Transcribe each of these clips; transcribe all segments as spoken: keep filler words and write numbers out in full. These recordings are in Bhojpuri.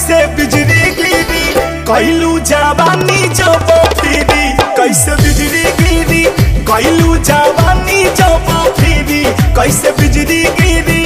कैसे बिजली गिरी कैलू जवानी जब फिरी कैसे बिजली गिरी कैलू जवानी जब फिरी कैसे बिजली गिरी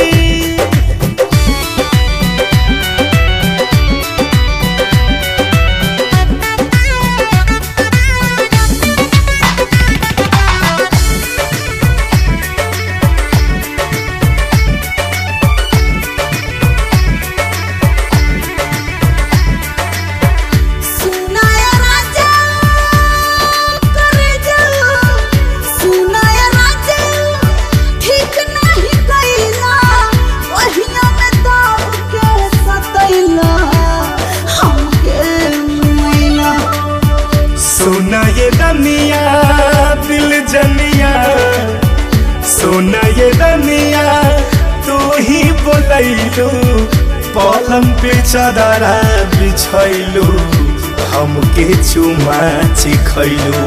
सोना ये रनिया दिल जनिया सोना ये रनिया तू ही बोलैलू पलंग पे चादरा बिछैलू हमके चुमा चिखैलू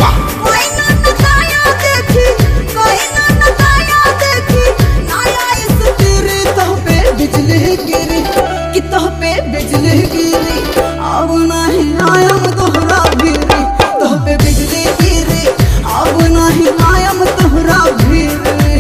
बिजली गिरी कि तोह पे बिजली गिरी अब नहीं आयम तोहरा गिरी तोह पे बिजली गिरी अब नहीं आयम तोहरा गिरी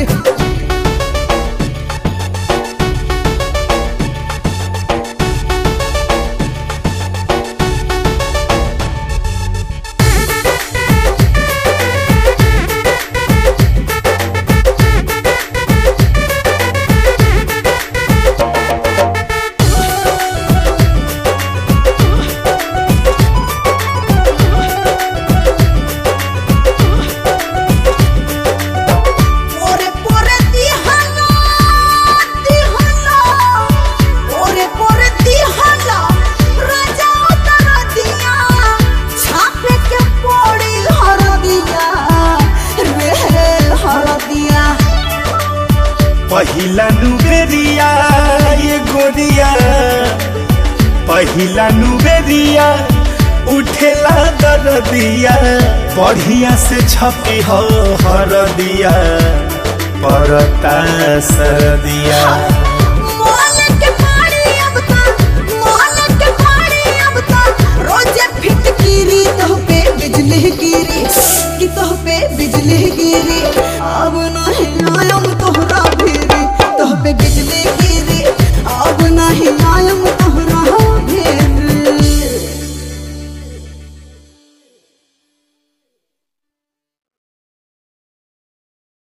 पहिला नुबेरिया ये गोरिया पहिला नुबेरिया उठेला दरदिया बढ़िया से छपी हो हरदिया परता सरदिया